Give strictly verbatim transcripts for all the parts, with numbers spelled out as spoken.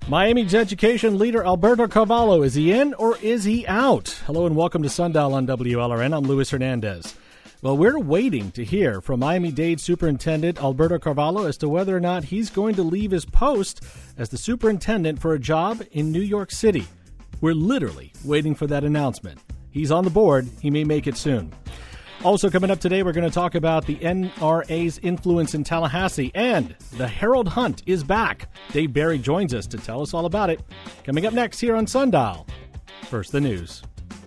Miami's education leader Alberto Carvalho, is he in or is he out? Hello and welcome to Sundial on W L R N. I'm Luis Hernandez. Well, we're waiting to hear from Miami-Dade Superintendent Alberto Carvalho as to whether or not he's going to leave his post as the superintendent for a job in New York City. We're literally waiting for that announcement. He's on the board. He may make it soon. Also coming up today, we're going to talk about the N R A's influence in Tallahassee, and the Herald Hunt is back. Dave Barry joins us to tell us all about it. Coming up next here on Sundial. First, the news.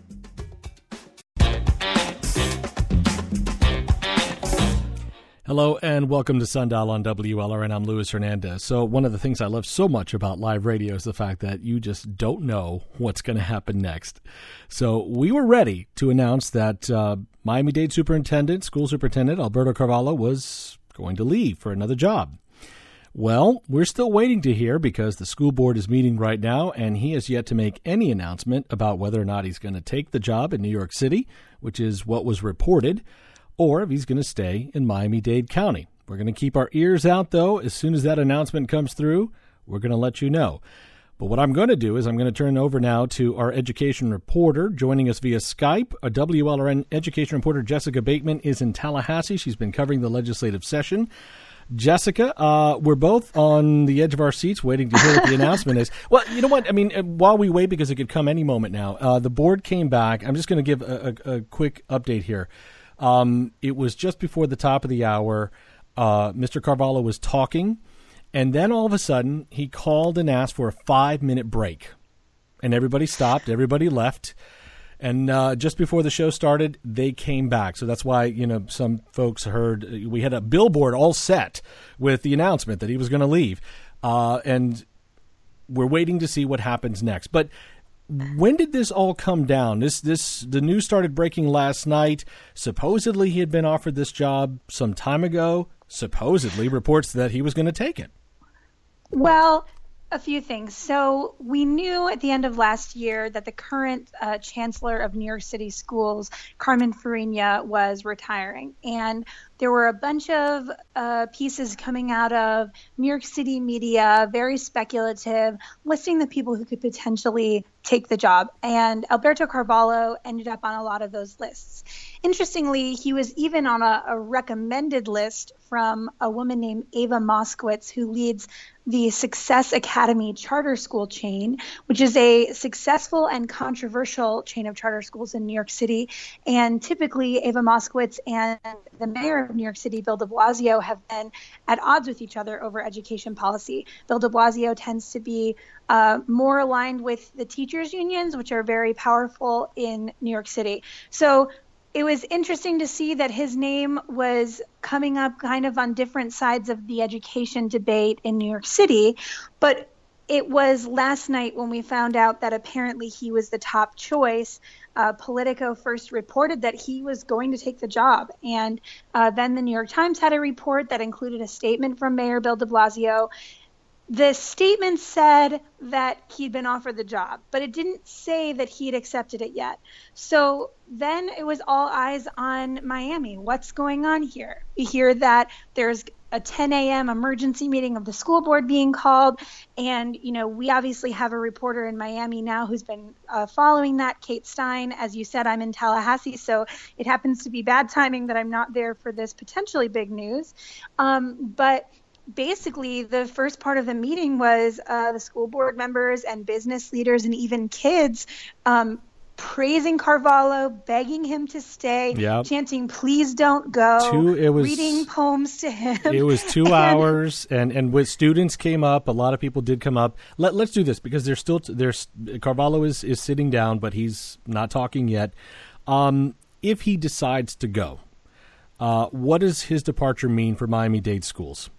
Hello and welcome to Sundial on W L R N. I'm Luis Hernandez. So one of the things I love so much about live radio is the fact that you just don't know what's going to happen next. So we were ready to announce that uh, Miami-Dade Superintendent, School Superintendent Alberto Carvalho was going to leave for another job. Well, we're still waiting to hear because the school board is meeting right now, and he has yet to make any announcement about whether or not he's going to take the job in New York City, which is what was reported, or if he's going to stay in Miami-Dade County. We're going to keep our ears out, though. As soon as that announcement comes through, we're going to let you know. But what I'm going to do is I'm going to turn over now to our education reporter joining us via Skype. A W L R N education reporter, Jessica Bateman, is in Tallahassee. She's been covering the legislative session. Jessica, uh, we're both on the edge of our seats waiting to hear what the announcement is. Well, you know what? I mean, while we wait, because it could come any moment now, uh, the board came back. I'm just going to give a, a, a quick update here. Um, it was just before the top of the hour. Uh, Mister Carvalho was talking, and then all of a sudden he called and asked for a five-minute break. And everybody stopped. Everybody left. And uh, just before the show started, they came back. So that's why, you know, some folks heard we had a billboard all set with the announcement that he was going to leave. Uh, and we're waiting to see what happens next. But when did this all come down? This, this, the news started breaking last night. Supposedly he had been offered this job some time ago. Supposedly reports that he was going to take it. Well, a few things. So we knew at the end of last year that the current uh, chancellor of New York City schools, Carmen Farina, was retiring. And there were a bunch of uh, pieces coming out of New York City media, very speculative, listing the people who could potentially take the job. And Alberto Carvalho ended up on a lot of those lists. Interestingly, he was even on a, a recommended list from a woman named Ava Moskowitz, who leads the Success Academy charter school chain, which is a successful and controversial chain of charter schools in New York City. And typically, Ava Moskowitz and the mayor of New York City, Bill de Blasio, have been at odds with each other over education policy. Bill de Blasio tends to be uh, more aligned with the teachers' unions, which are very powerful in New York City. So it was interesting to see that his name was coming up kind of on different sides of the education debate in New York City, but it was last night when we found out that apparently he was the top choice. Uh, Politico first reported that he was going to take the job, and uh, then the New York Times had a report that included a statement from Mayor Bill de Blasio. The statement said that he'd been offered the job, but it didn't say that he'd accepted it yet. So then it was all eyes on Miami. What's going on here? We hear that there's a ten a.m. emergency meeting of the school board being called. And, you know, we obviously have a reporter in Miami now who's been uh, following that, Kate Stein. As you said, I'm in Tallahassee, so it happens to be bad timing that I'm not there for this potentially big news. Um, but basically, the first part of the meeting was uh, the school board members and business leaders and even kids um, praising Carvalho, begging him to stay, yep. chanting, please don't go, two, it was, reading poems to him. It was two and, hours, and, and with students came up, a lot of people did come up. Let, let's do this, because there's still, there's Carvalho is, is sitting down, but he's not talking yet. Um, if he decides to go, uh, what does his departure mean for Miami-Dade schools?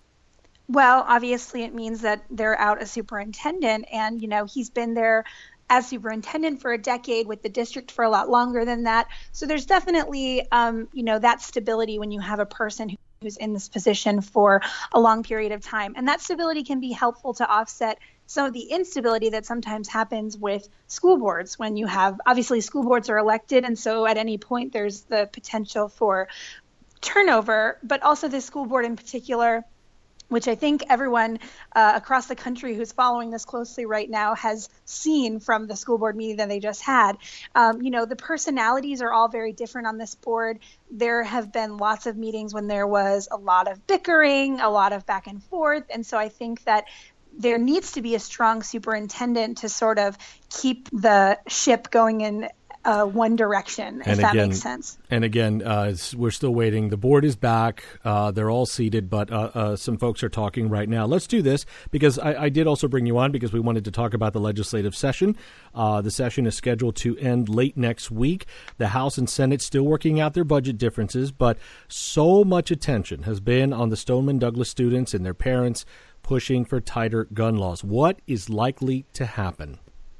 Well, obviously it means that they're out a superintendent, and, you know, he's been there as superintendent for a decade, with the district for a lot longer than that. So there's definitely, um, you know, that stability when you have a person who, who's in this position for a long period of time. And that stability can be helpful to offset some of the instability that sometimes happens with school boards when you have, obviously school boards are elected, and so at any point there's the potential for turnover, but also the school board in particular which I think everyone uh, across the country who's following this closely right now has seen from the school board meeting that they just had. Um, you know, the personalities are all very different on this board. There have been lots of meetings when there was a lot of bickering, a lot of back and forth. And so I think that there needs to be a strong superintendent to sort of keep the ship going in Uh, one direction, if and that again, makes sense. And again, uh, we're still waiting. The board is back. Uh, they're all seated, but uh, uh, some folks are talking right now. Let's do this because I, I did also bring you on because we wanted to talk about the legislative session. Uh, the session is scheduled to end late next week. The House and Senate still working out their budget differences, but so much attention has been on the Stoneman Douglas students and their parents pushing for tighter gun laws. What is likely to happen?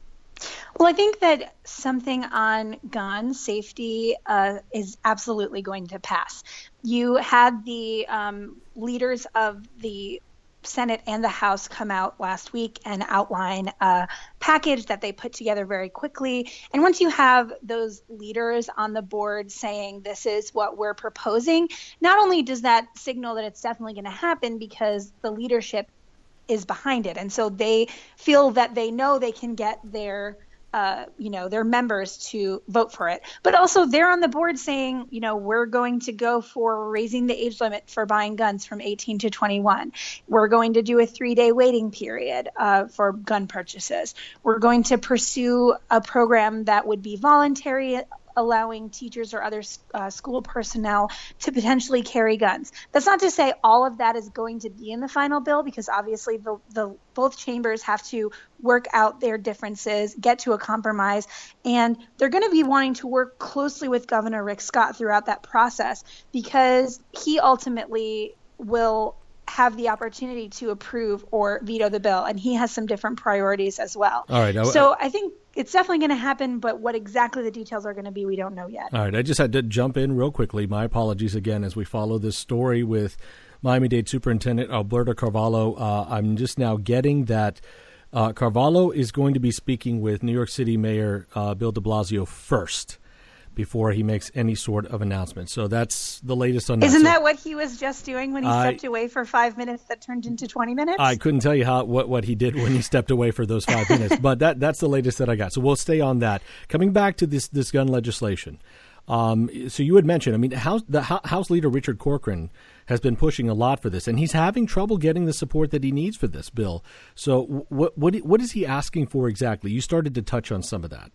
Well, I think that something on gun safety uh, is absolutely going to pass. You had the um, leaders of the Senate and the House come out last week and outline a package that they put together very quickly. And once you have those leaders on the board saying this is what we're proposing, not only does that signal that it's definitely going to happen because the leadership is behind it. And so they feel that they know they can get their Uh, you know, their members to vote for it. But also they're on the board saying, you know, we're going to go for raising the age limit for buying guns from eighteen to twenty-one. We're going to do a three-day waiting period uh, for gun purchases. We're going to pursue a program that would be voluntary, allowing teachers or other uh, school personnel to potentially carry guns. That's not to say all of that is going to be in the final bill, because obviously the, the both chambers have to work out their differences, get to a compromise, and they're going to be wanting to work closely with Governor Rick Scott throughout that process, because he ultimately will have the opportunity to approve or veto the bill, and he has some different priorities as well. All right. I, so I think it's definitely going to happen, but what exactly the details are going to be, we don't know yet. All right. I just had to jump in real quickly. My apologies again as we follow this story with Miami-Dade Superintendent Alberto Carvalho. Uh, I'm just now getting that uh, Carvalho is going to be speaking with New York City Mayor uh, Bill de Blasio first before he makes any sort of announcement. So that's the latest on that. Isn't so, that what he was just doing when he I, stepped away for five minutes that turned into twenty minutes? I couldn't tell you how what, what he did when he stepped away for those five minutes, but that that's the latest that I got. So we'll stay on that. Coming back to this this gun legislation. Um, so you had mentioned, I mean, House, the House Leader Richard Corcoran has been pushing a lot for this, and he's having trouble getting the support that he needs for this bill. So what what what is he asking for exactly? You started to touch on some of that.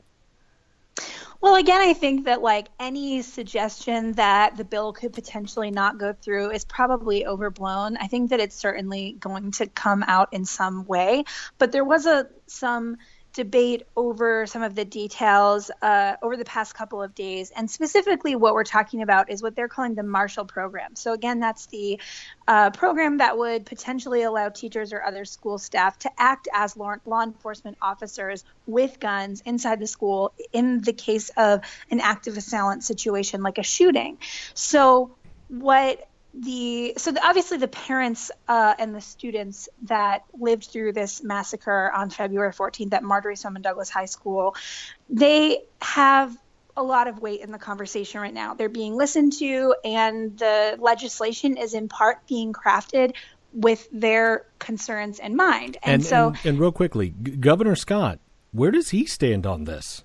Well, again, I think that like any suggestion that the bill could potentially not go through is probably overblown. I think that it's certainly going to come out in some way, but there was a some debate over some of the details uh, over the past couple of days. And specifically what we're talking about is what they're calling the Marshall Program. So again, that's the uh, program that would potentially allow teachers or other school staff to act as law, law enforcement officers with guns inside the school in the case of an active assailant situation like a shooting. So what The so the, obviously the parents uh, and the students that lived through this massacre on February fourteenth at Marjory Stoneman Douglas High School, they have a lot of weight in the conversation right now. They're being listened to, and the legislation is in part being crafted with their concerns in mind. And, and so, and, and real quickly, G- Governor Scott, where does he stand on this?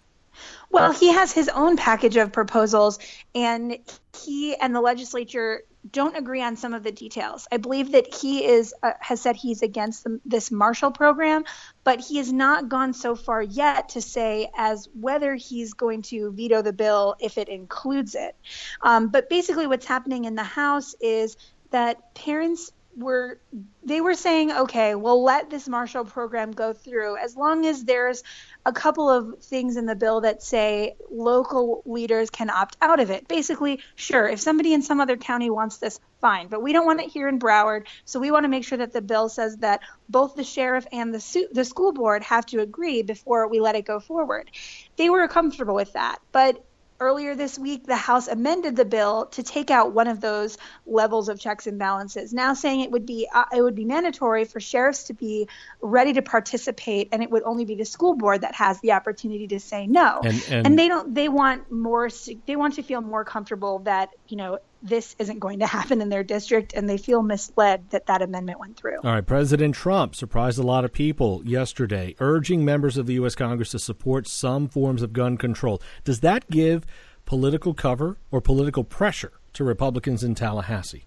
Well, he has his own package of proposals, and he and the legislature don't agree on some of the details. I believe that he is uh, has said he's against the, this Marshall Program, but he has not gone so far yet to say as whether he's going to veto the bill if it includes it. Um, but basically what's happening in the House is that parents were they were saying, okay, we'll let this Marshall Program go through as long as there's a couple of things in the bill that say local leaders can opt out of it. Basically, sure, if somebody in some other county wants this, fine, but we don't want it here in Broward, so we want to make sure that the bill says that both the sheriff and the su- the school board have to agree before we let it go forward. They were comfortable with that, but earlier this week, the House amended the bill to take out one of those levels of checks and balances, now saying it would be uh, it would be mandatory for sheriffs to be ready to participate, and it would only be the school board that has the opportunity to say no. And, and, and they don't. They want more. They want to feel more comfortable that you know this isn't going to happen in their district, and they feel misled that that amendment went through. All right, President Trump surprised a lot of people yesterday, urging members of the U S Congress to support some forms of gun control. Does that give political cover or political pressure to Republicans in Tallahassee?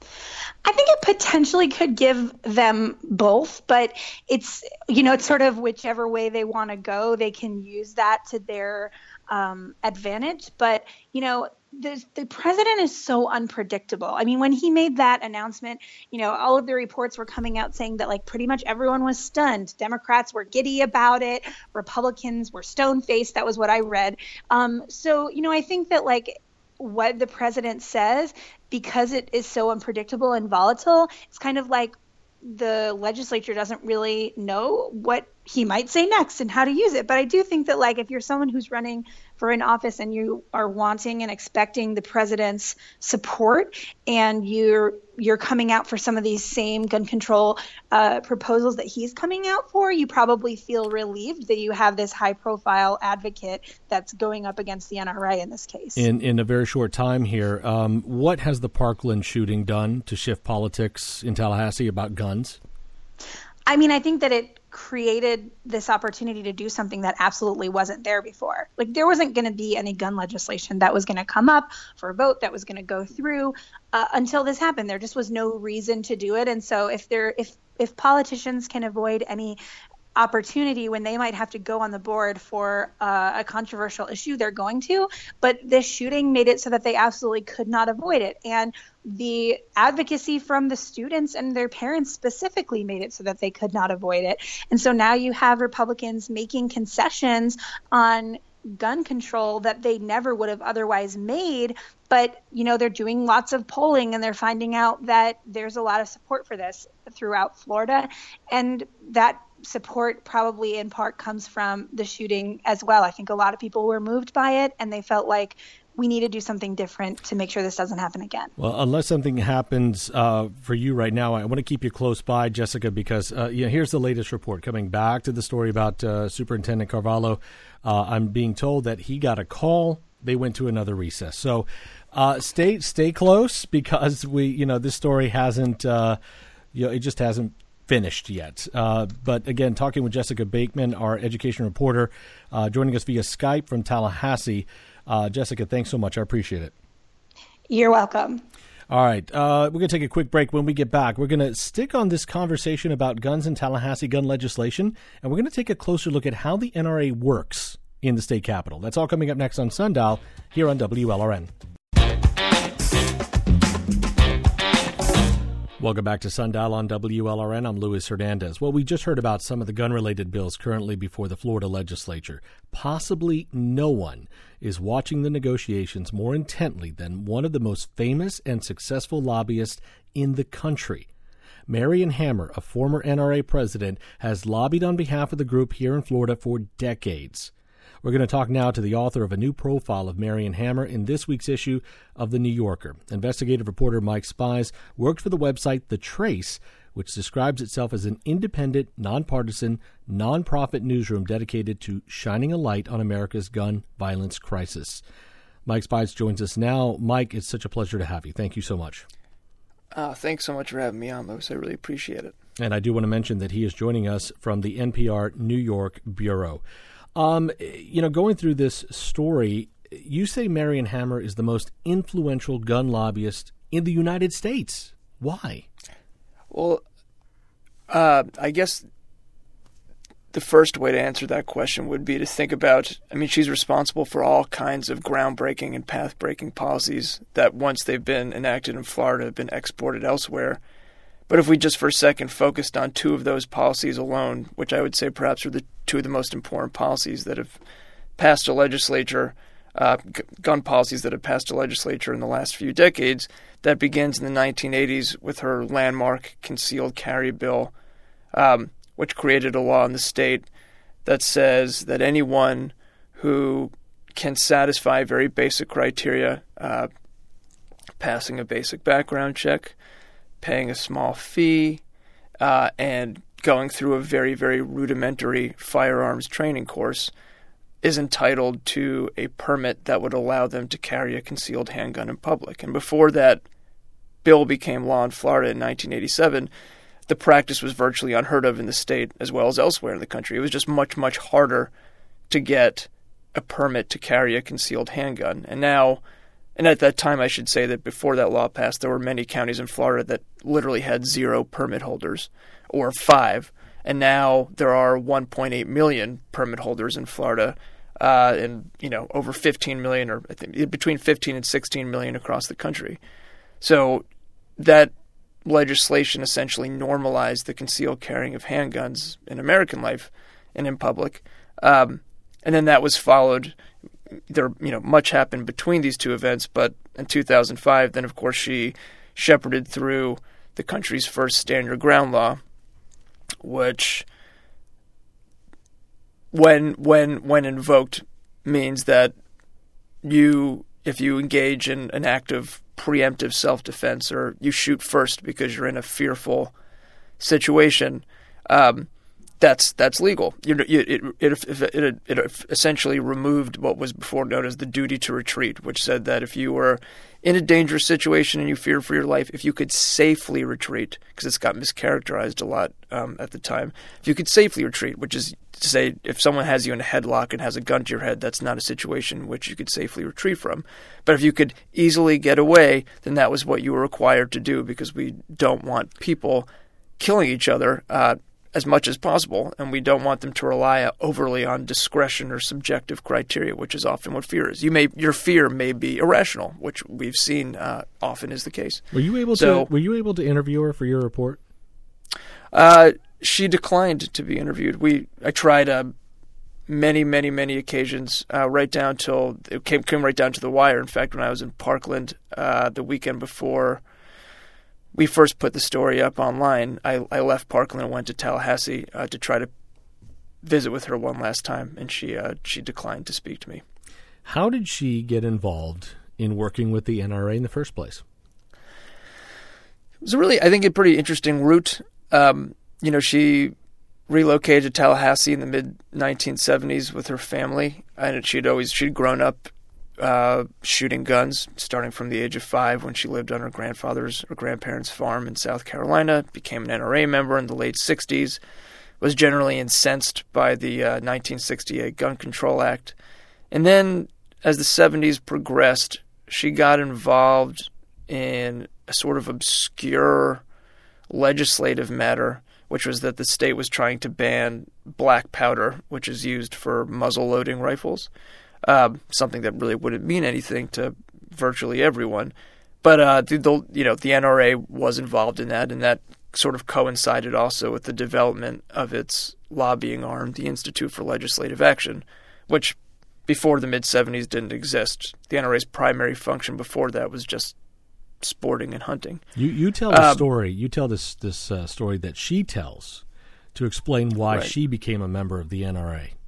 I think it potentially could give them both, but it's, you know, it's sort of whichever way they want to go, they can use that to their um, advantage. But, you know, the, the president is so unpredictable. I mean, when he made that announcement, you know, all of the reports were coming out saying that like pretty much everyone was stunned. Democrats were giddy about it. Republicans were stone-faced. That was what I read. Um, so, you know, I think that like what the president says, because it is so unpredictable and volatile, it's kind of like the legislature doesn't really know what he might say next and how to use it. But I do think that like if you're someone who's running for an office and you are wanting and expecting the president's support, and you're you're coming out for some of these same gun control uh, proposals that he's coming out for, you probably feel relieved that you have this high profile advocate that's going up against the N R A in this case. In in a very short time here, um, what has the Parkland shooting done to shift politics in Tallahassee about guns? I mean, I think that it created this opportunity to do something that absolutely wasn't there before. Like there wasn't going to be any gun legislation that was going to come up for a vote that was going to go through uh, until this happened. There just was no reason to do it. And so if there, if, if politicians can avoid any opportunity when they might have to go on the board for uh, a controversial issue, they're going to. But this shooting made it so that they absolutely could not avoid it. And the advocacy from the students and their parents specifically made it so that they could not avoid it. And so now you have Republicans making concessions on gun control that they never would have otherwise made. But, you know, they're doing lots of polling and they're finding out that there's a lot of support for this throughout Florida. And that support probably in part comes from the shooting as well. I think a lot of people were moved by it and they felt like we need to do something different to make sure this doesn't happen again. Well, unless something happens uh, for you right now, I want to keep you close by, Jessica, because uh, you know, here's the latest report coming back to the story about uh, Superintendent Carvalho. Uh, I'm being told that he got a call. They went to another recess. So uh, stay stay close because we, you know, this story hasn't, uh, you know, it just hasn't finished yet. Uh, but again, talking with Jessica Bateman, our education reporter, uh, joining us via Skype from Tallahassee. Uh, Jessica, thanks so much. I appreciate it. You're welcome. All right. Uh, we're going to take a quick break. When we get back, we're going to stick on this conversation about guns in Tallahassee, gun legislation, and we're going to take a closer look at how the N R A works in the state capitol. That's all coming up next on Sundial here on W L R N. Welcome back to Sundial on W L R N. I'm Luis Hernandez. Well, we just heard about some of the gun-related bills currently before the Florida legislature. Possibly no one is watching the negotiations more intently than one of the most famous and successful lobbyists in the country. Marion Hammer, a former N R A president, has lobbied on behalf of the group here in Florida for decades. We're going to talk now to the author of a new profile of Marion Hammer in this week's issue of The New Yorker. Investigative reporter Mike Spies worked for the website The Trace, which describes itself as an independent, nonpartisan, nonprofit newsroom dedicated to shining a light on America's gun violence crisis. Mike Spies joins us now. Mike, it's such a pleasure to have you. Thank you so much. Uh, thanks so much for having me on, Louis. I really appreciate it. And I do want to mention that he is joining us from the N P R New York Bureau. Um, you know, going through this story, you say Marion Hammer is the most influential gun lobbyist in the United States. Why? Well, uh, I guess the first way to answer that question would be to think about, I mean, she's responsible for all kinds of groundbreaking and path-breaking policies that once they've been enacted in Florida have been exported elsewhere. But if we just for a second focused on two of those policies alone, which I would say perhaps are the two of the most important policies that have passed a legislature, uh, g- gun policies that have passed a legislature in the last few decades, that begins in the nineteen eighties with her landmark concealed carry bill, um, which created a law in the state that says that anyone who can satisfy very basic criteria, uh, passing a basic background check, paying a small fee, uh, and going through a very, very rudimentary firearms training course is entitled to a permit that would allow them to carry a concealed handgun in public. And before that bill became law in Florida in nineteen eighty-seven, the practice was virtually unheard of in the state as well as elsewhere in the country. It was just much, much harder to get a permit to carry a concealed handgun. And now, and at that time, I should say that before that law passed, there were many counties in Florida that literally had zero permit holders, or five. And now there are one point eight million permit holders in Florida, uh, and you know over fifteen million, or I think between fifteen and sixteen million across the country. So that legislation essentially normalized the concealed carrying of handguns in American life and in public. Um, and then that was followed. There, you know, much happened between these two events, but in two thousand five, then of course she shepherded through the country's first stand your ground law, which, when when when invoked, means that you, if you engage in an act of preemptive self-defense, or you shoot first because you're in a fearful situation, um, that's that's legal. You, you, it, it, it, it essentially removed what was before known as the duty to retreat, which said that if you were in a dangerous situation and you feared for your life, if you could safely retreat, because it's got mischaracterized a lot um, at the time, if you could safely retreat, which is to say if someone has you in a headlock and has a gun to your head, that's not a situation in which you could safely retreat from. But if you could easily get away, then that was what you were required to do, because we don't want people killing each other uh, as much as possible, and we don't want them to rely overly on discretion or subjective criteria, which is often what fear is. You may your fear may be irrational, which we've seen uh, often is the case. Were you able so, to Were you able to interview her for your report? Uh, she declined to be interviewed. We I tried uh, many, many, many occasions, uh, right down till it came came right down to the wire. In fact, when I was in Parkland uh, the weekend before we first put the story up online, I, I left Parkland and went to Tallahassee uh, to try to visit with her one last time, and she uh, she declined to speak to me. How did she get involved in working with the N R A in the first place? It was a really, I think, a pretty interesting route. Um, you know, she relocated to Tallahassee in the mid nineteen seventies with her family, and she'd always she'd grown up Uh, shooting guns, starting from the age of five when she lived on her grandfather's or grandparents' farm in South Carolina, became an N R A member in the late sixties, was generally incensed by the uh, nineteen sixty-eight Gun Control Act. And then as the seventies progressed, she got involved in a sort of obscure legislative matter, which was that the state was trying to ban black powder, which is used for muzzle-loading rifles. Uh, something that really wouldn't mean anything to virtually everyone, but uh, the, the you know the N R A was involved in that, and that sort of coincided also with the development of its lobbying arm, the Institute for Legislative Action, which before the mid seventies didn't exist. The N R A's primary function before that was just sporting and hunting. You you tell the um, story. You tell this this uh, story that she tells to explain why right. she became a member of the N R A.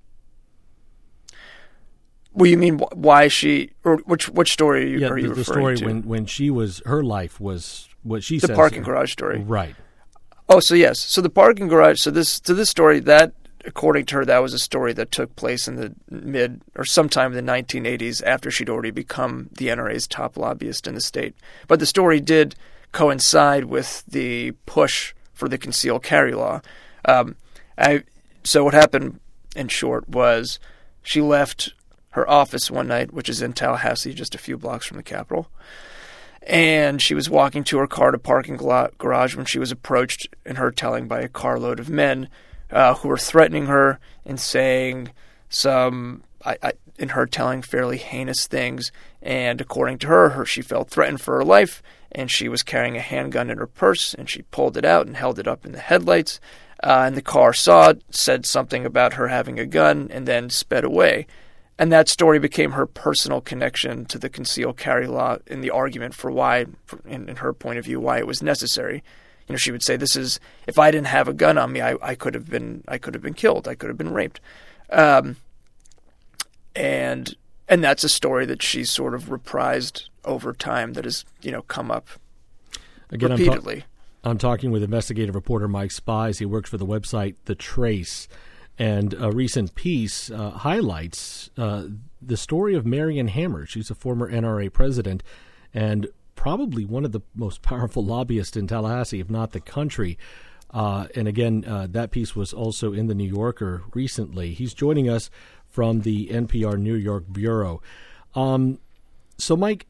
Well, you mean why she, or which which story are you, yeah, are you the, the referring story to? when when she was, her life was what she the says. The parking garage story. Right. Oh, so yes. So the parking garage, so this, to this story, that, according to her, that was a story that took place in the mid, or sometime in the nineteen eighties after she'd already become the N R A's top lobbyist in the state. But the story did coincide with the push for the concealed carry law. Um, I, so what happened, in short, was she left her office one night, which is in Tallahassee, just a few blocks from the Capitol. And she was walking to her car to parking garage when she was approached, in her telling, by a carload of men uh, who were threatening her and saying some, I, I, in her telling, fairly heinous things. And according to her, her, she felt threatened for her life, and she was carrying a handgun in her purse, and she pulled it out and held it up in the headlights. Uh, and the car saw it, said something about her having a gun, and then sped away. And that story became her personal connection to the concealed carry law in the argument for why, in, in her point of view, why it was necessary. You know, she would say, "This is if I didn't have a gun on me, I, I could have been, I could have been killed, I could have been raped," um, and and that's a story that she's sort of reprised over time that has, you know, come up Again, repeatedly. I'm, ta- I'm talking with investigative reporter Mike Spies. He works for the website The Trace. And a recent piece uh, highlights uh, the story of Marion Hammer. She's a former N R A president and probably one of the most powerful lobbyists in Tallahassee, if not the country. Uh, and again, uh, that piece was also in the New Yorker recently. He's joining us from the N P R New York Bureau. Um, so, Mike,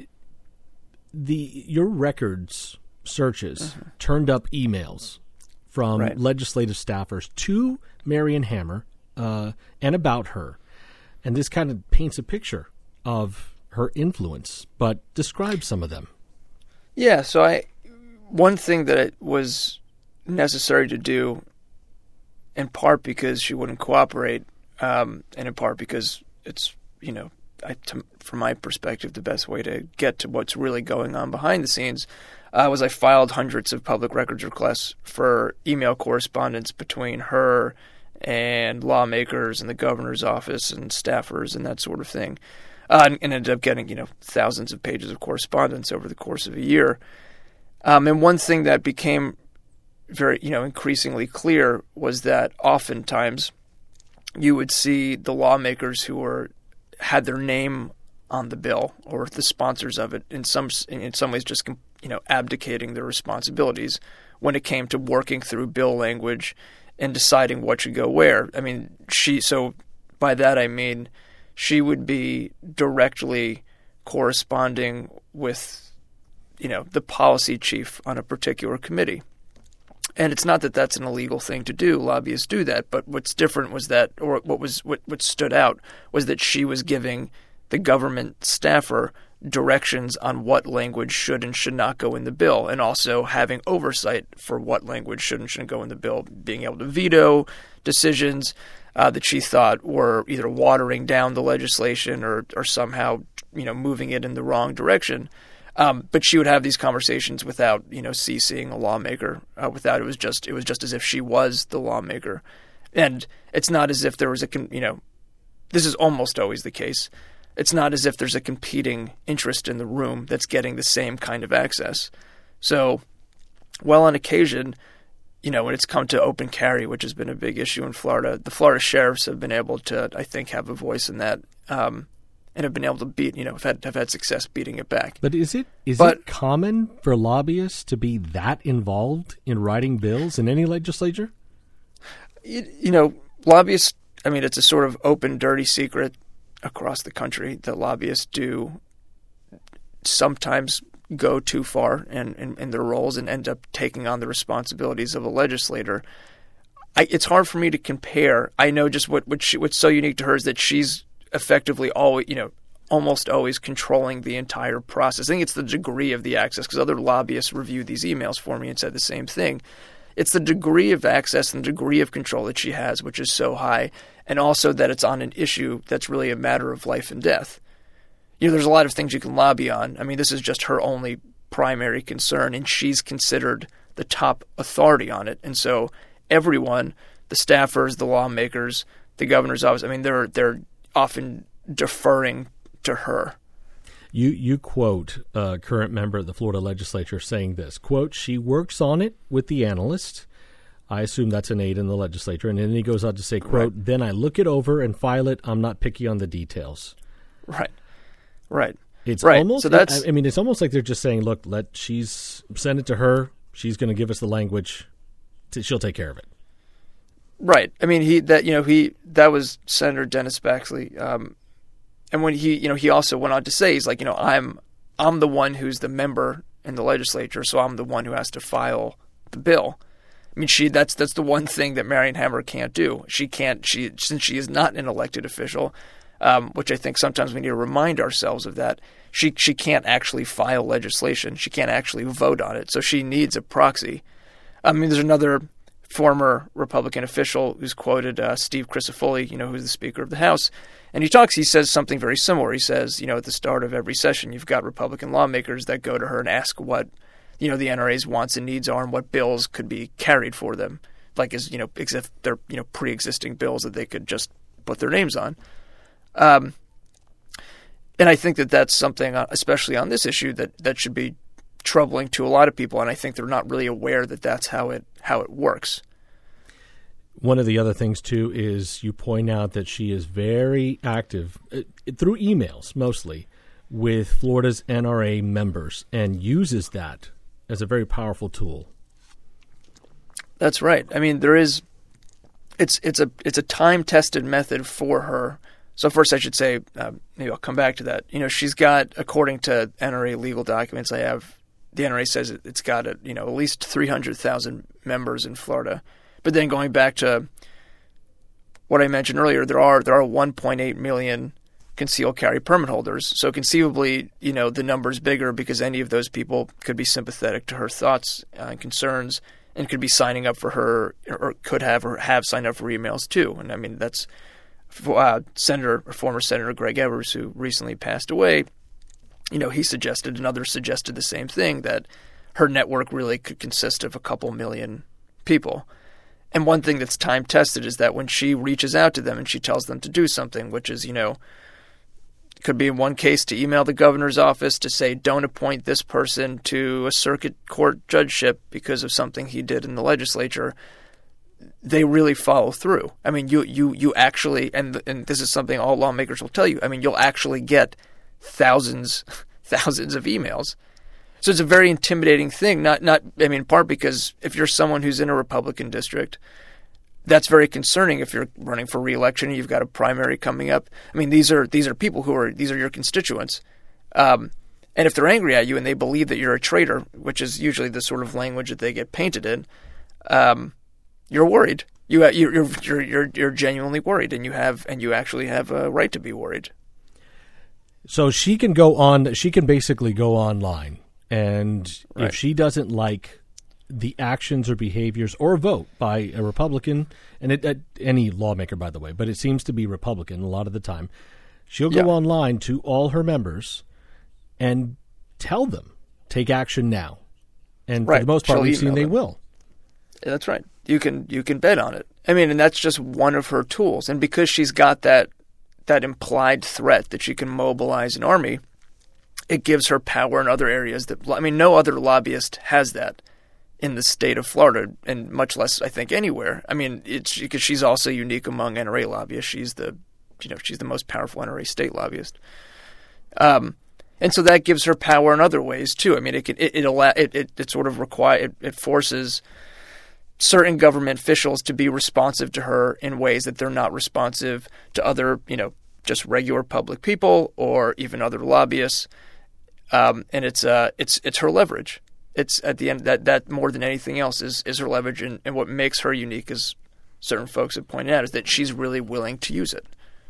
the your records searches uh-huh. turned up emails from right. legislative staffers to Marion Hammer uh, and about her. And this kind of paints a picture of her influence, but describe some of them. Yeah, so I one thing that it was necessary to do, in part because she wouldn't cooperate, um, and in part because it's, you know, I, to, from my perspective, the best way to get to what's really going on behind the scenes, uh, was I filed hundreds of public records requests for email correspondence between her and lawmakers and the governor's office and staffers and that sort of thing, uh, and, and ended up getting, you know, thousands of pages of correspondence over the course of a year. Um, and one thing that became very, you know, increasingly clear was that oftentimes you would see the lawmakers who were had their name on the bill or the sponsors of it in some in some ways just, you know, abdicating their responsibilities when it came to working through bill language and deciding what should go where. I mean, she so by that I mean she would be directly corresponding with, you know, the policy chief on a particular committee. And it's not that that's an illegal thing to do. Lobbyists do that. But what's different was that, or what was what, what stood out was that she was giving the government staffer directions on what language should and should not go in the bill, and also having oversight for what language should and shouldn't go in the bill, being able to veto decisions uh, that she thought were either watering down the legislation or, or somehow, you know, moving it in the wrong direction. Um, but she would have these conversations without, you know, CCing a lawmaker. Uh, without it was just it was just as if she was the lawmaker, and it's not as if there was a con- you know, this is almost always the case. It's not as if there's a competing interest in the room that's getting the same kind of access. So, well, on occasion, you know, when it's come to open carry, which has been a big issue in Florida, the Florida sheriffs have been able to, I think, have a voice in that. Um, And have been able to beat, you know, have had, have had success beating it back. But is it is but, it common for lobbyists to be that involved in writing bills in any legislature? You, you know, lobbyists, I mean, it's a sort of open, dirty secret across the country that lobbyists do sometimes go too far in, in, in their roles and end up taking on the responsibilities of a legislator. I, it's hard for me to compare. I know just what, what she, what's so unique to her is that she's effectively always, you know, almost always controlling the entire process. I think it's the degree of the access, because other lobbyists reviewed these emails for me and said the same thing. It's the degree of access and the degree of control that she has, which is so high, and also that it's on an issue that's really a matter of life and death. You know, there's a lot of things you can lobby on. I mean, this is just her only primary concern, and she's considered the top authority on it. And so everyone, the staffers, the lawmakers, the governor's office, I mean, they're they're often deferring to her. You you quote a current member of the Florida legislature saying this, quote, "She works on it with the analyst." I assume that's an aide in the legislature. And then he goes on to say, quote, right. "Then I look it over and file it. I'm not picky on the details." Right. Right. It's right. almost, so that's, I mean, it's almost like they're just saying, look, let she's send it to her. She's going to give us the language. To, she'll take care of it. Right. I mean, he that you know he that was Senator Dennis Baxley, um, and when he you know he also went on to say, he's like, you know I'm I'm the one who's the member in the legislature, so I'm the one who has to file the bill. I mean, she that's that's the one thing that Marion Hammer can't do. She can't she since she is not an elected official, um, which I think sometimes we need to remind ourselves of that. She she can't actually file legislation. She can't actually vote on it. So she needs a proxy. I mean, there's another former Republican official who's quoted, uh, Steve Crisafulli, you know, who's the Speaker of the House. And he talks, he says something very similar. He says, you know, at the start of every session, you've got Republican lawmakers that go to her and ask what, you know, the N R A's wants and needs are and what bills could be carried for them. Like, as, you know, as if they're, you know, pre-existing bills that they could just put their names on. Um, and I think that that's something, especially on this issue, that, that should be troubling to a lot of people, and I think they're not really aware that that's how it how it works. One of the other things, too, is you point out that she is very active uh, through emails, mostly, with Florida's N R A members and uses that as a very powerful tool. That's right. I mean, there is it's it's a it's a time-tested method for her. So first I should say, uh, maybe I'll come back to that. You know, she's got, according to N R A legal documents I have, the N R A says it's got, a, you know, at least three hundred thousand members in Florida. But then going back to what I mentioned earlier, there are there are one point eight million concealed carry permit holders. So conceivably, you know, the number's bigger because any of those people could be sympathetic to her thoughts and concerns and could be signing up for her, or could have or have signed up for emails too. And I mean, that's uh, Senator or former Senator Greg Evers, who recently passed away. You know, he suggested, and others suggested the same thing, that her network really could consist of a couple million people. And one thing that's time tested is that when she reaches out to them and she tells them to do something, which is, you know, could be in one case to email the governor's office to say, don't appoint this person to a circuit court judgeship because of something he did in the legislature, they really follow through. I mean, you you you actually, and and this is something all lawmakers will tell you, I mean, you'll actually get thousands, thousands of emails. So it's a very intimidating thing, not, not, I mean, in part because if you're someone who's in a Republican district, that's very concerning if you're running for re-election and you've got a primary coming up. I mean, these are, these are people who are, these are your constituents. Um, and if they're angry at you and they believe that you're a traitor, which is usually the sort of language that they get painted in, um, you're worried. You, you're, you're, you're, you're genuinely worried, and you have, and you actually have a right to be worried. So she can go on, she can basically go online. And right. if she doesn't like the actions or behaviors or vote by a Republican, and it, uh, any lawmaker, by the way, but it seems to be Republican a lot of the time, she'll go yeah. online to all her members and tell them, take action now. And right. for the most part, she'll we've seen they them. will. Yeah, that's right. You can you can bet on it. I mean, and that's just one of her tools. And because she's got that that implied threat that she can mobilize an army, it gives her power in other areas that, I mean, no other lobbyist has that in the state of Florida, and much less, I think, anywhere. I mean, it's because she's also unique among N R A lobbyists. She's the, you know, she's the most powerful N R A state lobbyist. Um, and so that gives her power in other ways too. I mean, it can, it, it, allow, it, it, it sort of require, it, it forces certain government officials to be responsive to her in ways that they're not responsive to other, you know, just regular public people or even other lobbyists. Um, and it's uh, it's it's her leverage. It's at the end that that more than anything else is is her leverage, and, and what makes her unique, as certain folks have pointed out, is that she's really willing to use it.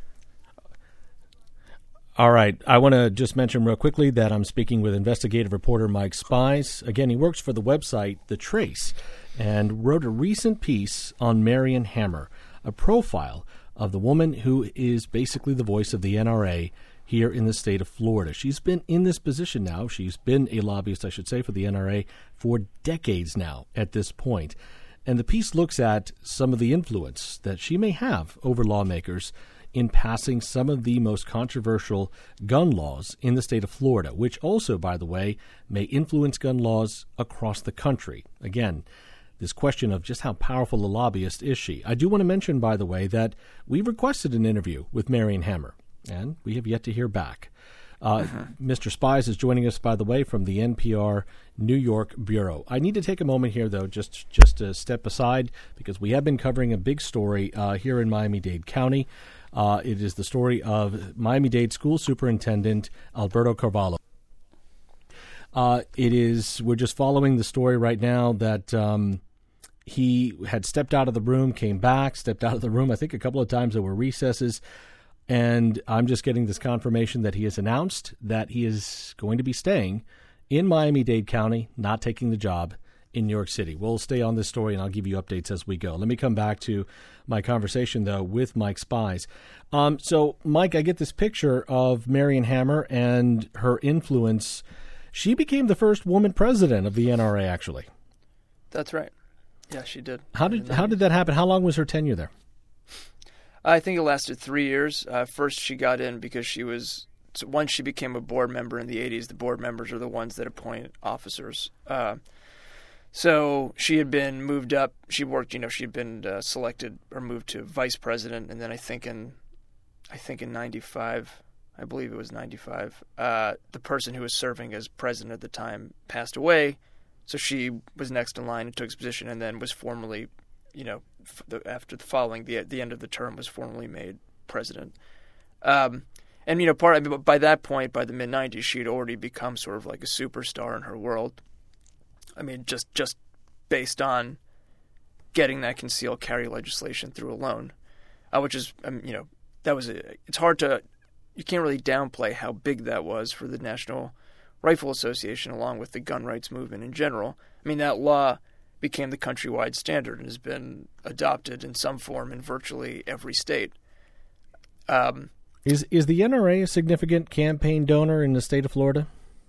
All right, I want to just mention real quickly that I'm speaking with investigative reporter Mike Spies. Again, he works for the website The Trace, and wrote a recent piece on Marion Hammer, a profile of the woman who is basically the voice of the N R A here in the state of Florida. She's been in this position now. She's been a lobbyist, I should say, for the N R A for decades now at this point. And the piece looks at some of the influence that she may have over lawmakers in passing some of the most controversial gun laws in the state of Florida, which also, by the way, may influence gun laws across the country. Again, this question of just how powerful a lobbyist is she. I do want to mention, by the way, that we requested an interview with Marion Hammer, and we have yet to hear back. Uh, uh-huh. Mister Spies is joining us, by the way, from the N P R New York Bureau. I need to take a moment here, though, just, just to step aside, because we have been covering a big story uh, here in Miami-Dade County. Uh, it is the story of Miami-Dade School Superintendent Alberto Carvalho. Uh, it is, we're just following the story right now that um, he had stepped out of the room, came back, stepped out of the room. I think a couple of times there were recesses. And I'm just getting this confirmation that he has announced that he is going to be staying in Miami-Dade County, not taking the job in New York City. We'll stay on this story, and I'll give you updates as we go. Let me come back to my conversation, though, with Mike Spies. Um, so, Mike, I get this picture of Marion Hammer and her influence. She became the first woman president of the N R A, actually. That's right. Yeah, she did. How did how did that happen? How long was her tenure there? I think it lasted three years. Uh, first, she got in because she was so once she became a board member in the eighties. The board members are the ones that appoint officers. Uh, So she had been moved up. She worked, you know, she had been uh, selected or moved to vice president, and then I think in, I think in ninety-five, I believe it was ninety-five, uh, the person who was serving as president at the time passed away. So she was next in line and took his position, and then was formally, you know, f- the, after the following the the end of the term, was formally made president. Um, and you know, part I mean, by that point, by the mid nineties, she had already become sort of like a superstar in her world. I mean, just just based on getting that concealed carry legislation through alone, uh, which is, um, you know, that was a, it's hard to, you can't really downplay how big that was for the National Rifle Association, along with the gun rights movement in general. I mean, that law became the countrywide standard and has been adopted in some form in virtually every state. Um, is is the N R A a significant campaign donor in the state of Florida?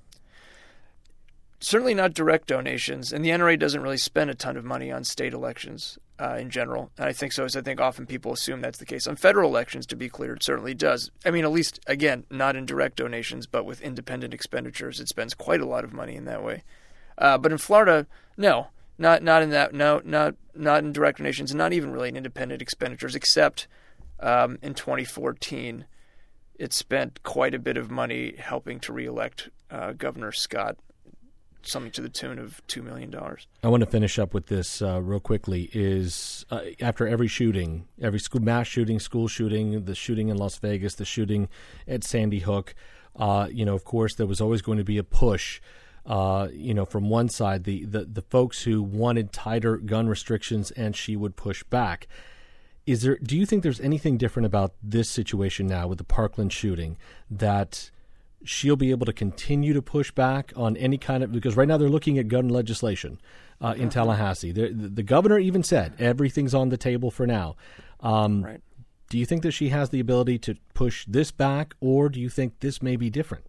Certainly not direct donations, and the N R A doesn't really spend a ton of money on state elections uh, in general. And I think so, as I think often people assume that's the case. On federal elections, to be clear, it certainly does. I mean, at least, again, not in direct donations, but with independent expenditures, it spends quite a lot of money in that way. Uh, but in Florida, no, not not in that, no, not not in direct donations, and not even really in independent expenditures, except um, in twenty fourteen, it spent quite a bit of money helping to reelect uh, Governor Scott, something to the tune of two million dollars. I want to finish up with this uh, real quickly. Is uh, after every shooting, every school mass shooting, school shooting, the shooting in Las Vegas, the shooting at Sandy Hook, uh, you know, of course, there was always going to be a push, uh, you know, from one side, the, the, the folks who wanted tighter gun restrictions, and she would push back. Is there? Do you think there's anything different about this situation now with the Parkland shooting that she'll be able to continue to push back on any kind of, because right now they're looking at gun legislation uh, in Tallahassee. The, the governor even said everything's on the table for now. Um, right. Do you think that she has the ability to push this back, or do you think this may be different?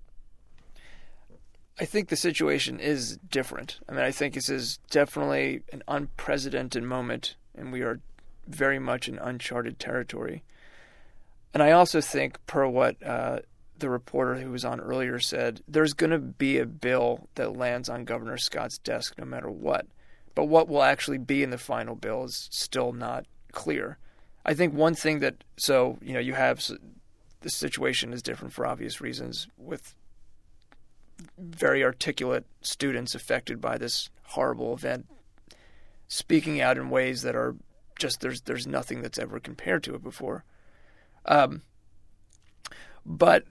I think the situation is different. I mean, I think this is definitely an unprecedented moment, and we are very much in uncharted territory. And I also think, per what uh, the reporter who was on earlier said, there's going to be a bill that lands on Governor Scott's desk no matter what. But what will actually be in the final bill is still not clear. I think one thing that, so, you know, you have, the situation is different for obvious reasons, with very articulate students affected by this horrible event speaking out in ways that are just, there's there's nothing that's ever compared to it before. Um, but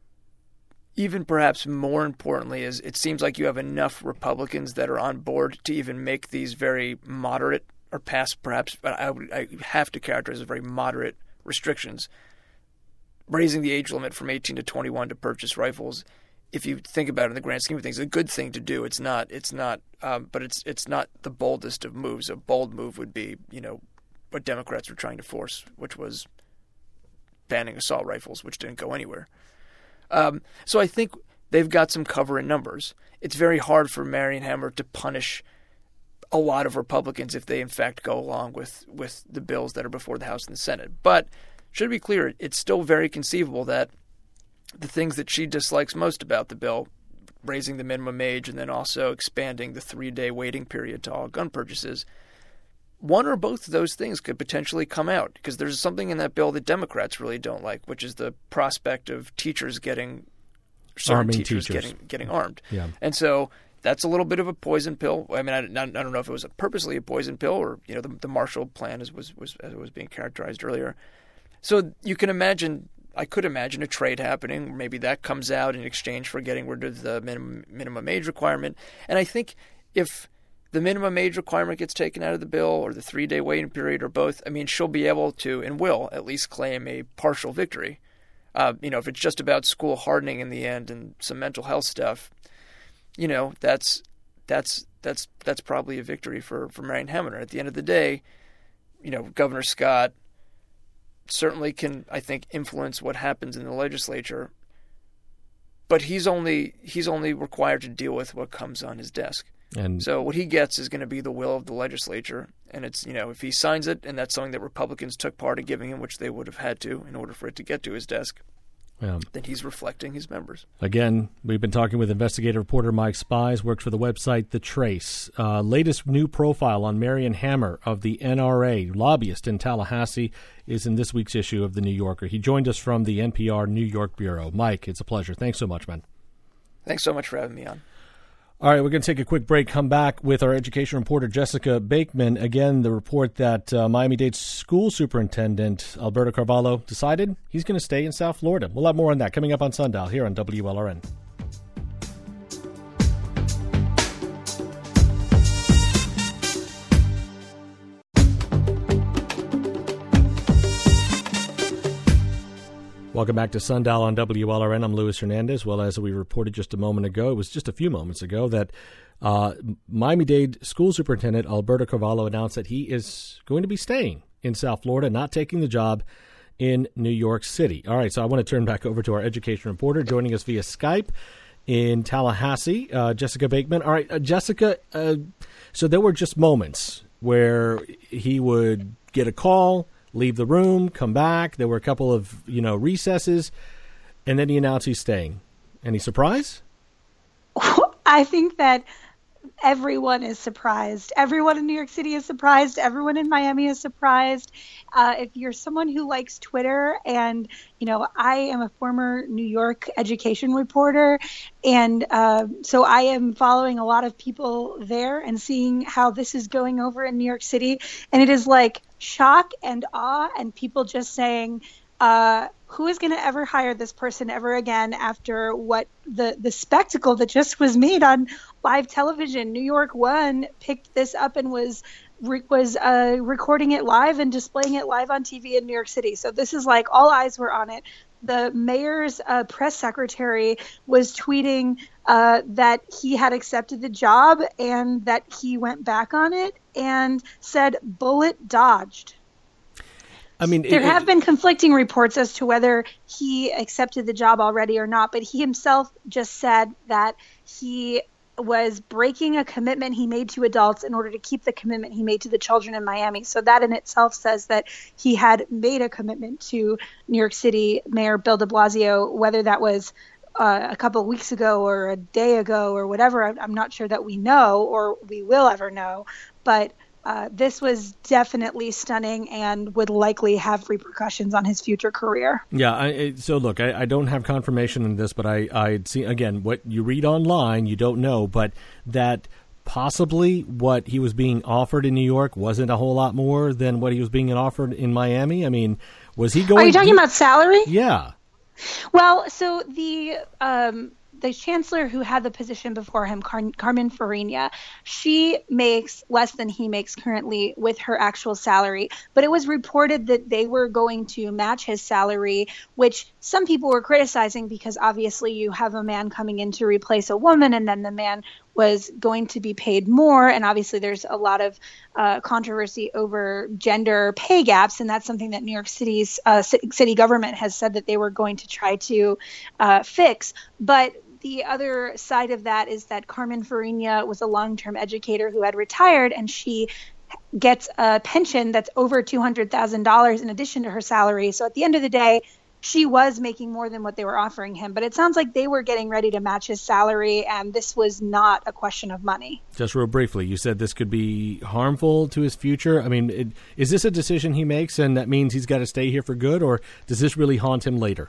even perhaps more importantly is it seems like you have enough Republicans that are on board to even make these very moderate, or pass perhaps, but I, would, I have to characterize as very moderate restrictions. Raising the age limit from eighteen to twenty-one to purchase rifles, if you think about it in the grand scheme of things, it's a good thing to do. It's not, it's not, um, but it's it's not the boldest of moves. A bold move would be, you know, what Democrats were trying to force, which was banning assault rifles, which didn't go anywhere. Um, so I think they've got some cover in numbers. It's very hard for Marion Hammer to punish a lot of Republicans if they in fact go along with, with the bills that are before the House and the Senate. But should be clear, it's still very conceivable that the things that she dislikes most about the bill, raising the minimum age and then also expanding the three-day waiting period to all gun purchases, one or both of those things could potentially come out, because there's something in that bill that Democrats really don't like, which is the prospect of teachers getting, certain Arming teachers, teachers. getting getting armed. Yeah. And so that's a little bit of a poison pill. I mean, I, I don't know if it was a purposely a poison pill, or, you know, the, the Marshall Plan as was, was as it was being characterized earlier. So you can imagine, I could imagine a trade happening. Maybe that comes out in exchange for getting rid of the minimum minimum age requirement. And I think if the minimum age requirement gets taken out of the bill, or the three-day waiting period, or both, I mean, she'll be able to, and will, at least claim a partial victory. Uh, you know, if it's just about school hardening in the end and some mental health stuff, you know, that's that's that's that's probably a victory for, for Marion Hammer. At the end of the day, you know, Governor Scott certainly can, I think, influence what happens in the legislature, but he's only he's only required to deal with what comes on his desk. And so what he gets is going to be the will of the legislature. And it's, you know, if he signs it, and that's something that Republicans took part in giving him, which they would have had to in order for it to get to his desk, Yeah. then he's reflecting his members. Again, we've been talking with investigative reporter Mike Spies, works for the website The Trace. Uh, latest new profile on Marion Hammer of the N R A, lobbyist in Tallahassee, is in this week's issue of The New Yorker. He joined us from the N P R New York Bureau. Mike, it's a pleasure. Thanks so much, man. Thanks so much for having me on. All right, we're going to take a quick break, come back with our education reporter, Jessica Bakeman. Again, the report that uh, Miami-Dade school superintendent Alberto Carvalho decided he's going to stay in South Florida. We'll have more on that coming up on Sundial here on W L R N. Welcome back to Sundial on W L R N. I'm Luis Hernandez. Well, as we reported just a moment ago, it was just a few moments ago that uh, Miami-Dade school superintendent Alberto Carvalho announced that he is going to be staying in South Florida, not taking the job in New York City. All right, so I want to turn back over to our education reporter joining us via Skype in Tallahassee, uh, Jessica Bakeman. All right, uh, Jessica, uh, so there were just moments where he would get a call, leave the room, come back. There were a couple of, you know, recesses, and then he announced he's staying. Any surprise? I think that everyone is surprised. Everyone in New York City is surprised. Everyone in Miami is surprised. Uh, if you're someone who likes Twitter, and, you know, I am a former New York education reporter, and uh, so I am following a lot of people there and seeing how this is going over in New York City. And it is like shock and awe and people just saying, uh, who is going to ever hire this person ever again after what the, the spectacle that just was made on live television? New York One picked this up and was was uh, recording it live and displaying it live on T V in New York City. So this is like all eyes were on it. The mayor's uh, press secretary was tweeting uh, that he had accepted the job and that he went back on it and said bullet dodged. I mean, there it, have it, been conflicting reports as to whether he accepted the job already or not, but he himself just said that he was breaking a commitment he made to adults in order to keep the commitment he made to the children in Miami. So that in itself says that he had made a commitment to New York City Mayor Bill de Blasio, whether that was uh, a couple of weeks ago or a day ago or whatever. I'm not sure that we know or we will ever know, but Uh, this was definitely stunning and would likely have repercussions on his future career. Yeah, I, so look, I, I don't have confirmation in this, but I, I'd see, again, what you read online, you don't know, but that possibly what he was being offered in New York wasn't a whole lot more than what he was being offered in Miami. I mean, was he going... Are you talking about salary? Yeah. Well, so the... Um, The chancellor who had the position before him, Car- Carmen Farina, she makes less than he makes currently with her actual salary. But it was reported that they were going to match his salary, which some people were criticizing because obviously you have a man coming in to replace a woman, and then the man was going to be paid more. And obviously there's a lot of uh, controversy over gender pay gaps, and that's something that New York City's uh, city government has said that they were going to try to uh, fix. But the other side of that is that Carmen Farina was a long-term educator who had retired, and she gets a pension that's over two hundred thousand dollars in addition to her salary. So at the end of the day, she was making more than what they were offering him. But it sounds like they were getting ready to match his salary, and this was not a question of money. Just real briefly, you said this could be harmful to his future. I mean, it, is this a decision he makes and that means he's got to stay here for good, or does this really haunt him later?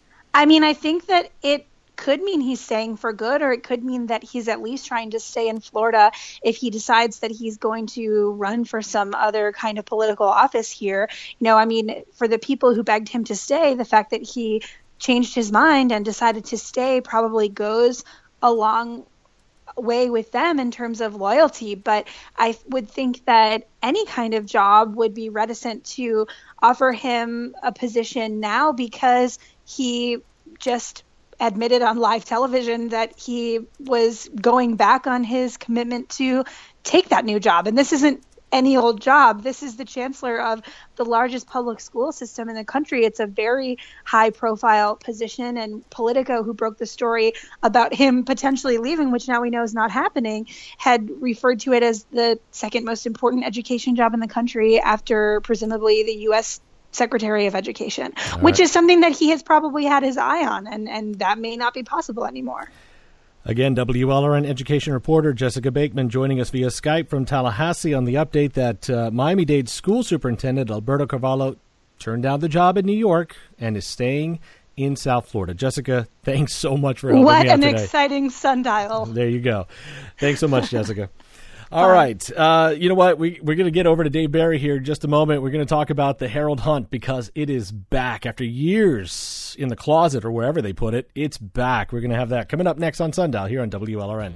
I mean, I think that it could mean he's staying for good, or it could mean that he's at least trying to stay in Florida if he decides that he's going to run for some other kind of political office here. You know, I mean, for the people who begged him to stay, the fact that he changed his mind and decided to stay probably goes a long way with them in terms of loyalty. But I would think that any kind of job would be reticent to offer him a position now because he just admitted on live television that he was going back on his commitment to take that new job. And this isn't any old job. This is the chancellor of the largest public school system in the country. It's a very high profile position, and Politico, who broke the story about him potentially leaving, which now we know is not happening, had referred to it as the second most important education job in the country after presumably the U S Secretary of Education, All which right. is something that he has probably had his eye on, and, and that may not be possible anymore. Again, W L R N education reporter Jessica Bakeman joining us via Skype from Tallahassee on the update that uh, Miami-Dade School Superintendent Alberto Carvalho turned down the job in New York and is staying in South Florida. Jessica, thanks so much for helping What me out an today. exciting sundial. There you go. Thanks so much, Jessica. All right. Uh, you know what? We, we're going to get over to Dave Barry here in just a moment. We're going to talk about the Harold Hunt because it is back after years in the closet or wherever they put it. It's back. We're going to have that coming up next on Sundial here on W L R N.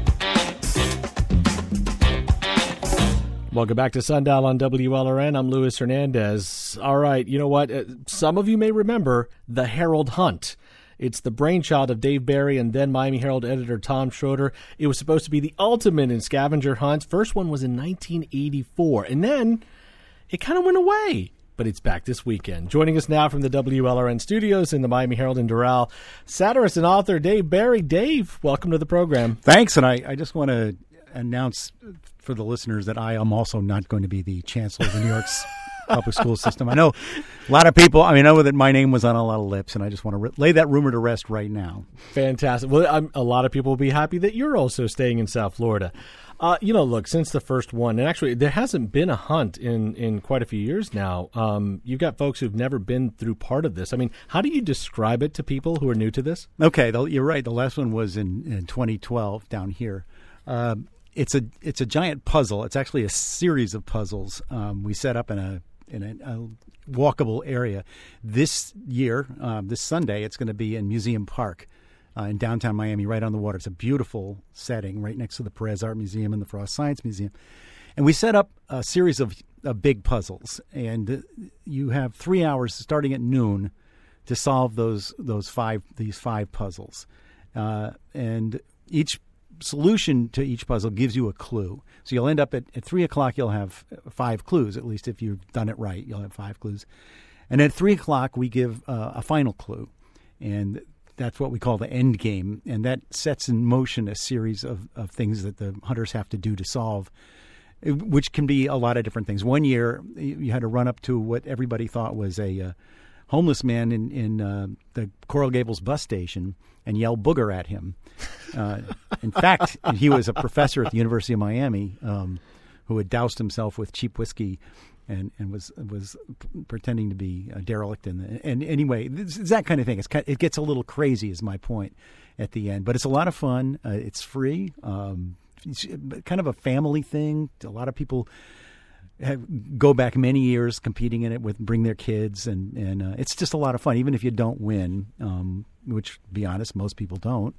Welcome back to Sundial on W L R N. I'm Luis Hernandez. All right, you know what? Uh, some of you may remember the Harold Hunt. It's the brainchild of Dave Barry and then Miami Herald editor Tom Schroeder. It was supposed to be the ultimate in scavenger hunts. First one was in nineteen eighty-four, and then it kind of went away. But it's back this weekend. Joining us now from the W L R N studios in the Miami Herald in Doral, satirist and author Dave Barry. Dave, welcome to the program. Thanks, and I, I just want to announce for the listeners that I am also not going to be the chancellor of New York's public school system. I know a lot of people, I mean, I know that my name was on a lot of lips, and I just want to re- lay that rumor to rest right now. Fantastic. Well, I'm, a lot of people will be happy that you're also staying in South Florida. Uh, you know, look, since the first one, and actually there hasn't been a hunt in, in quite a few years now. Um, you've got folks who've never been through part of this. I mean, how do you describe it to people who are new to this? Okay, the, you're right. The last one was in, in twenty twelve down here. Um, it's a it's a giant puzzle. It's actually a series of puzzles um, we set up in a in a, a walkable area. This year, um, this Sunday, it's going to be in Museum Park uh, in downtown Miami, right on the water. It's a beautiful setting right next to the Perez Art Museum and the Frost Science Museum. And we set up a series of, of big puzzles, and uh, you have three hours starting at noon to solve those those five these five puzzles, uh, and each solution to each puzzle gives you a clue. So you'll end up at, at three o'clock, you'll have five clues, at least if you've done it right, you'll have five clues. And at three o'clock, we give uh, a final clue. And that's what we call the end game. And that sets in motion a series of, of things that the hunters have to do to solve, which can be a lot of different things. One year, you had to run up to what everybody thought was a uh, homeless man in, in uh, the Coral Gables bus station and yell booger at him. Uh, in fact, he was a professor at the University of Miami um, who had doused himself with cheap whiskey and, and was was pretending to be a derelict. In the, and anyway, it's, it's that kind of thing. It's kind, it gets a little crazy is my point at the end. But it's a lot of fun. Uh, it's free. Um, it's kind of a family thing. A lot of people have, go back many years competing in it with bring their kids, and and uh, it's just a lot of fun, even if you don't win. Um, which, to be honest, most people don't.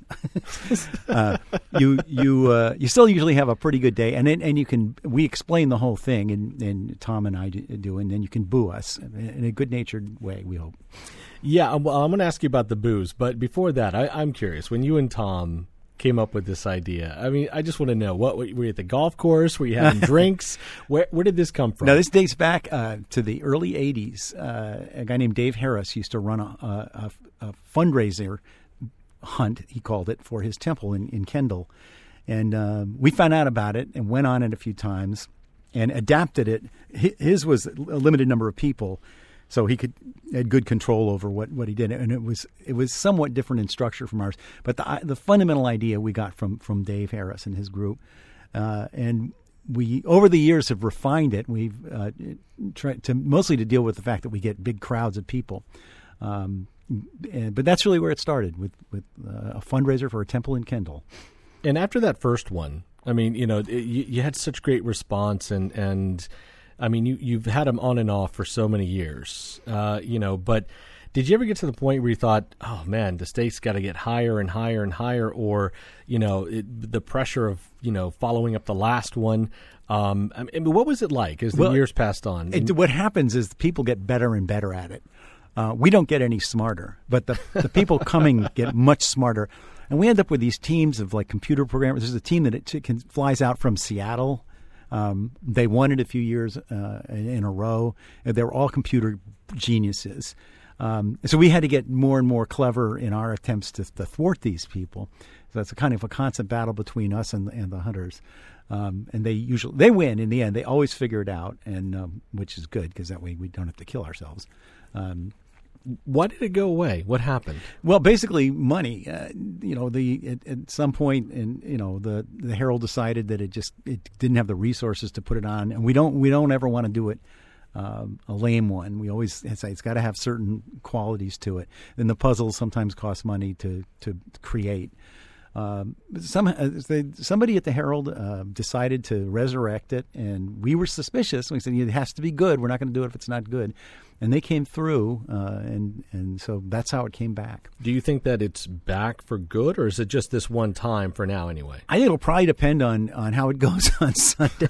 uh, you you uh, you still usually have a pretty good day, and then, and you can we explain the whole thing, and, and Tom and I do, and then you can boo us in a good natured way. We hope. Yeah, well, I'm going to ask you about the booze, but before that, I, I'm curious. When you and Tom came up with this idea, I mean, I just want to know, what were you at the golf course? Were you having drinks? Where where did this come from? Now, this dates back uh, to the early eighties. Uh, a guy named Dave Harris used to run a, a, a fundraiser hunt, he called it, for his temple in, in Kendall. And uh, we found out about it and went on it a few times and adapted it. His was a limited number of people, so he could had good control over what, what he did, and it was it was somewhat different in structure from ours. But the the fundamental idea we got from from Dave Harris and his group, uh, and we over the years have refined it. We've uh, tried to mostly to deal with the fact that we get big crowds of people, um, and, but that's really where it started with with uh, a fundraiser for a temple in Kendall. And after that first one, I mean, you know, it, you, you had such great response, and and. I mean, you, you've had them on and off for so many years, uh, you know, but did you ever get to the point where you thought, oh, man, the stakes got to get higher and higher and higher, or, you know, it, the pressure of, you know, following up the last one? Um, I mean, what was it like as the well, years passed on? It, what happens is people get better and better at it. Uh, we don't get any smarter, but the, the people coming get much smarter. And we end up with these teams of, like, computer programmers. There's a team that it t- can, flies out from Seattle. Um, they won it a few years uh, in a row. They were all computer geniuses. Um, so we had to get more and more clever in our attempts to, to thwart these people. So that's a kind of a constant battle between us and, and the hunters. Um, and they usually they win in the end. They always figure it out, and um, which is good because that way we don't have to kill ourselves. Um, Why did it go away? What happened? Well, basically money. Uh, you know, the at, at some point, and you know, the the Herald decided that it just it didn't have the resources to put it on, and we don't we don't ever want to do it um, a lame one. We always say it's got to have certain qualities to it. And the puzzles sometimes cost money to to create. Um, some they, somebody at the Herald uh, decided to resurrect it, and we were suspicious. We said it has to be good. We're not going to do it if it's not good. And they came through, uh, and and so that's how it came back. Do you think that it's back for good, or is it just this one time for now anyway? I think it'll probably depend on, on how it goes on Sunday.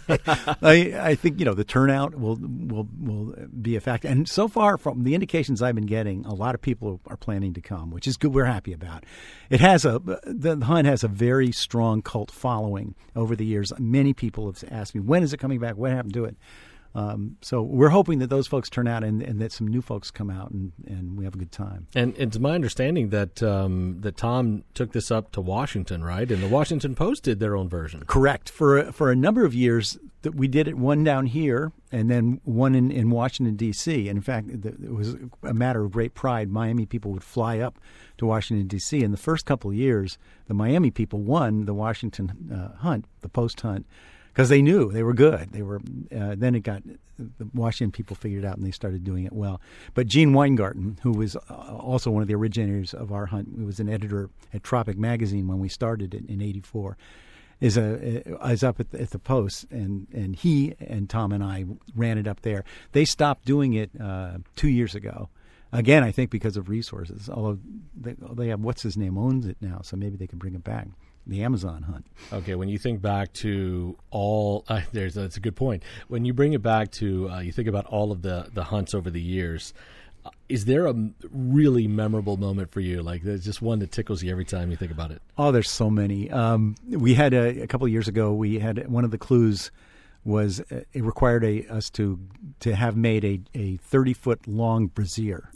I I think you know the turnout will will will be a factor. And so far, from the indications I've been getting, a lot of people are planning to come, which is good. We're happy about. It has a the hunt has a very strong cult following over the years. Many people have asked me, when is it coming back? What happened to it? Um, so we're hoping that those folks turn out and, and that some new folks come out and, and we have a good time. And it's my understanding that um, that Tom took this up to Washington, right? And the Washington Post did their own version. Correct. For for a number of years, that we did it one down here and then one in, in Washington, D C. And in fact, it was a matter of great pride. Miami people would fly up to Washington, D C. In the first couple of years, the Miami people won the Washington uh, hunt, the Post hunt, because they knew they were good. They were. Uh, then it got the Washington people figured it out and they started doing it well. But Gene Weingarten, who was also one of the originators of our hunt, who was an editor at Tropic Magazine when we started it in eighty-four, is a is up at the, at the Post, and and he and Tom and I ran it up there. They stopped doing it uh, two years ago. Again, I think because of resources. Although they, they have what's his name owns it now, so maybe they can bring it back. The Amazon hunt. Okay, when you think back to all, uh, there's that's a good point. When you bring it back to, uh, you think about all of the, the hunts over the years, uh, is there a really memorable moment for you? Like there's just one that tickles you every time you think about it? Oh, there's so many. Um, we had a, a couple of years ago, we had one of the clues was uh, it required a, us to to have made a, a thirty-foot long brassiere.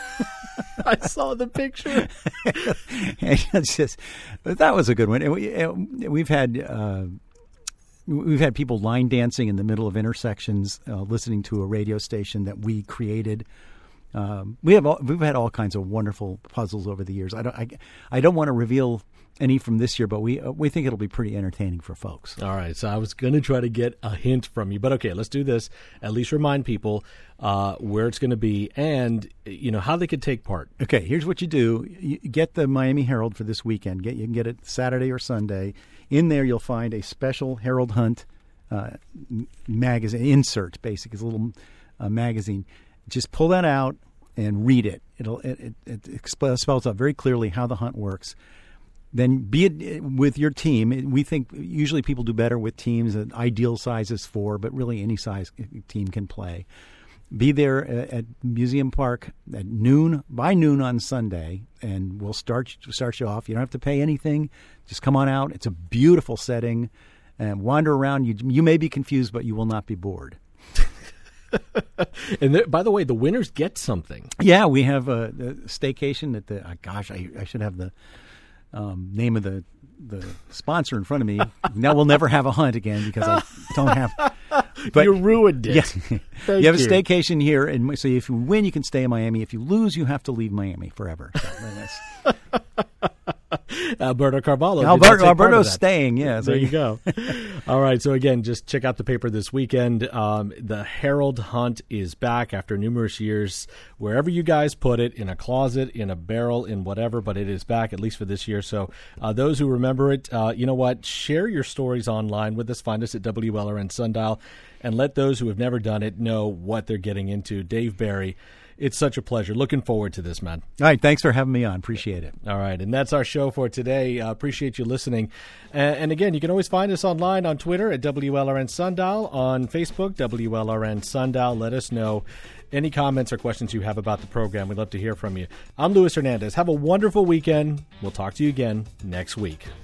I saw the picture. And it's just, that was a good one. And we, and we've had uh, we've had people line dancing in the middle of intersections, uh, listening to a radio station that we created. Um, we have all, we've had all kinds of wonderful puzzles over the years. I don't I, I don't want to reveal any from this year, but we uh, we think it'll be pretty entertaining for folks. All right, so I was going to try to get a hint from you, but okay, let's do this. At least remind people uh, where it's going to be and you know how they could take part. Okay, here's what you do: you get the Miami Herald for this weekend. Get you can get it Saturday or Sunday. In there, you'll find a special Herald Hunt uh, magazine insert. Basically, it's a little uh, magazine. Just pull that out and read it. It'll it, it, it spells out very clearly how the hunt works. Then be it with your team. We think usually people do better with teams. An ideal size is four, but really any size team can play. Be there at Museum Park at noon, by noon on Sunday, and we'll start start you off. You don't have to pay anything. Just come on out. It's a beautiful setting, and wander around. You you may be confused, but you will not be bored. And there, by the way, the winners get something. Yeah, we have a, a staycation at the. Uh, gosh, I, I should have the. Um, name of the the sponsor in front of me. Now we'll never have a hunt again because I don't have. But you ruined it. Yeah, you have a staycation here, and so if you win, you can stay in Miami. If you lose, you have to leave Miami forever. So Alberto Carvalho. Alberto, Alberto's staying. Yeah, there you go. All right. So again, just check out the paper this weekend. Um, the Herald Hunt is back after numerous years. Wherever you guys put it, in a closet, in a barrel, in whatever, but it is back at least for this year. So uh, those who remember it, uh, you know what? Share your stories online with us. Find us at W L R N Sundial, and let those who have never done it know what they're getting into. Dave Barry. It's such a pleasure. Looking forward to this, man. All right. Thanks for having me on. Appreciate it. All right. And that's our show for today. Uh, appreciate you listening. And, and again, you can always find us online on Twitter at W L R N Sundial, on Facebook, W L R N Sundial. Let us know any comments or questions you have about the program. We'd love to hear from you. I'm Luis Hernandez. Have a wonderful weekend. We'll talk to you again next week.